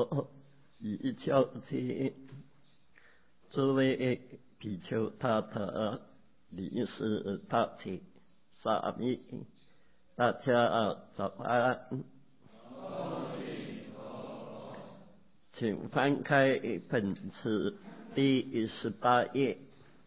佛以教其诸位比丘他特尼是大体沙弥，大家早安。请翻开本次第18页，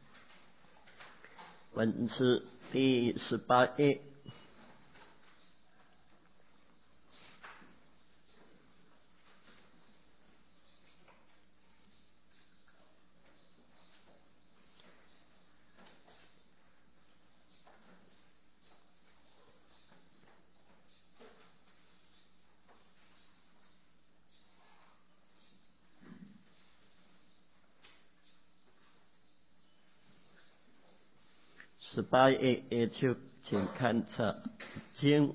本次第18页。18页就请看这经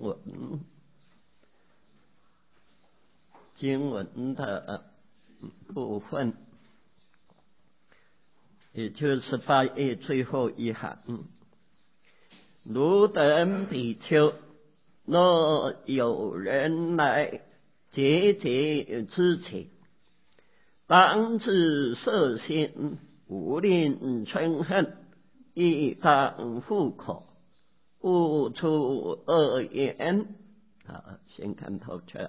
文的部分，也就是18页最后一行。汝等比丘，若有人来结节之前，当自摄心，无令嗔恨，亦当复口，勿出恶言。先看头册。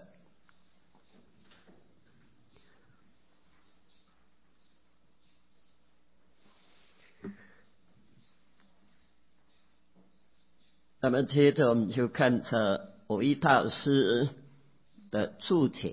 那么接着我们就看这维大师的注解。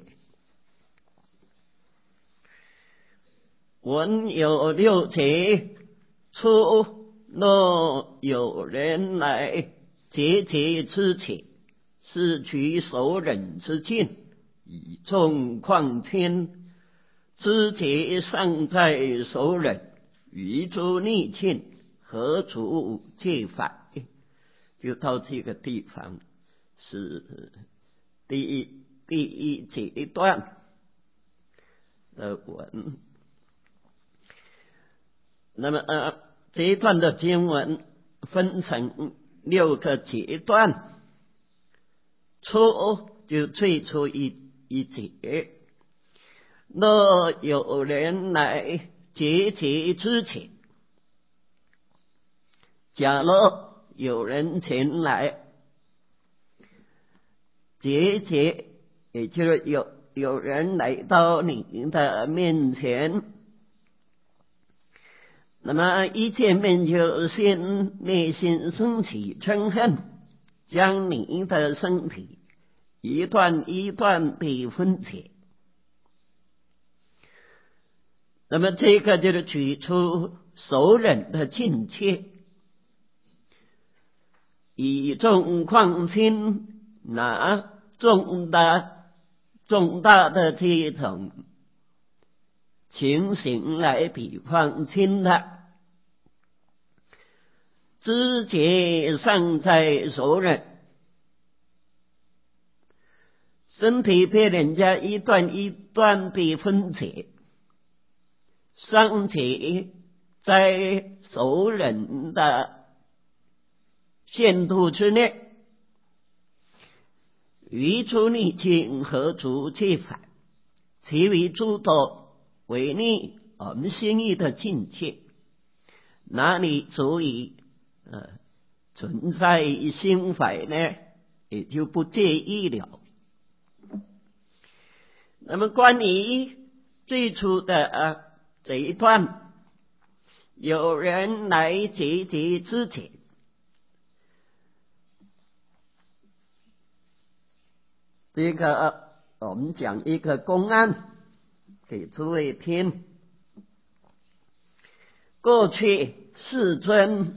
文有六节，初若有人来结节之前，是取手忍之境，以众况天，知节尚在手忍，于诸逆境，何足戒法？就到这个地方是第一阶段的文。那么这一段的经文分成6个阶段，初就最初一节，若有人来结节之前，假如有人前来结节，也就是有人来到你的面前，那么一见面就先内心升起嗔恨，将你的身体一段一段地分解。那么这个就是取出手忍的境界，以众况心，拿重大的这种情形来比方轻的，知节尚在手忍，身体被人家一段一段地分解，尚且在手忍的限度之内，于诸逆境，何足戒法？其余诸多违逆我们心意的境界，哪里足以存在心怀呢？也就不介意了。那么关于最初的这一段，有人来结节之前，这个我们讲一个公案给诸位听。过去世尊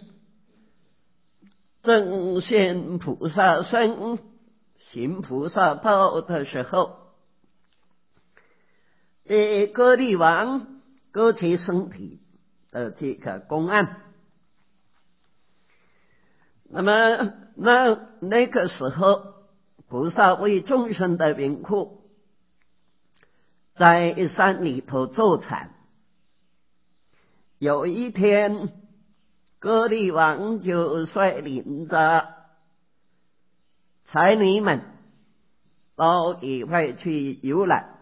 正现菩萨身行菩萨道的时候，歌利王割其身体的这个公案。那么那个时候，菩萨为众生的缘故，在山里头坐禅。有一天，歌利王就率领着才女们到野外去游览。